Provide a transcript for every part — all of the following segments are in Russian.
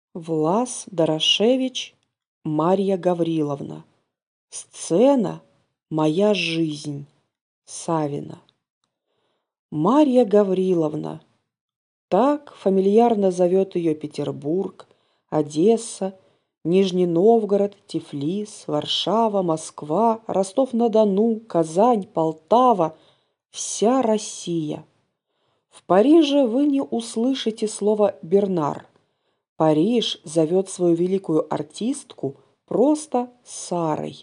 Влас Дорошевич, Марья Гавриловна. Сцена «Моя жизнь». Савина. Марья Гавриловна. Так фамильярно зовет ее Петербург, Одесса, Нижний Новгород, Тифлис, Варшава, Москва, Ростов-на-Дону, Казань, Полтава, вся Россия. В Париже вы не услышите слово «Бернар». Париж зовет свою великую артистку просто Сарой.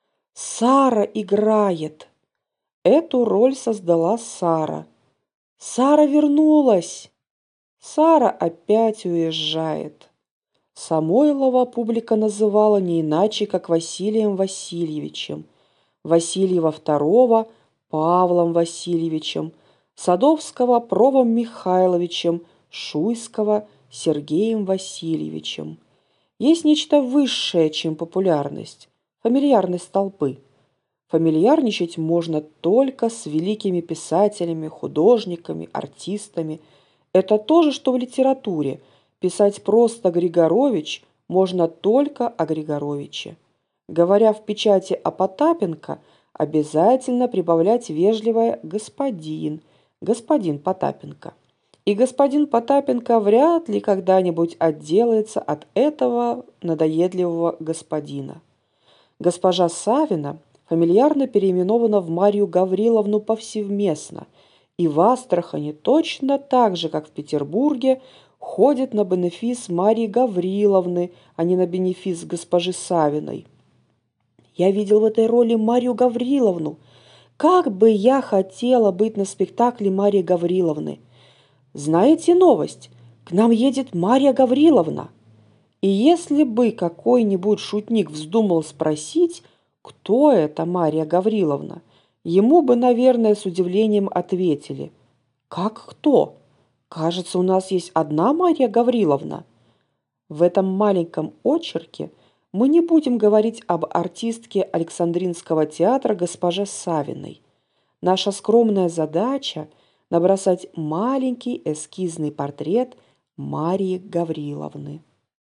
Сара играет. Эту роль создала Сара. Сара вернулась. Сара опять уезжает. Самойлова публика называла не иначе, как Василием Васильевичем, Васильева II Павлом Васильевичем, Садовского Провом Михайловичем, Шуйского Сергеем Васильевичем. Есть нечто высшее, чем популярность, фамильярность толпы. Фамильярничать можно только с великими писателями, художниками, артистами. Это то же, что в литературе. Писать просто Григорович можно только о Григоровиче. Говоря в печати о Потапенко, обязательно прибавлять вежливое «господин», «господин Потапенко». И господин Потапенко вряд ли когда-нибудь отделается от этого надоедливого господина. Госпожа Савина фамильярно переименована в Марью Гавриловну повсеместно, и в Астрахани точно так же, как в Петербурге, ходит на бенефис Марьи Гавриловны, а не на бенефис госпожи Савиной. Я видел в этой роли Марью Гавриловну. Как бы я хотела быть на спектакле Марьи Гавриловны! Знаете новость? К нам едет Марья Гавриловна. И если бы какой-нибудь шутник вздумал спросить, кто это Марья Гавриловна, ему бы, наверное, с удивлением ответили: «Как кто? Кажется, у нас есть одна Марья Гавриловна». В этом маленьком очерке мы не будем говорить об артистке Александринского театра госпоже Савиной. Наша скромная задача – набросать маленький эскизный портрет Марьи Гавриловны.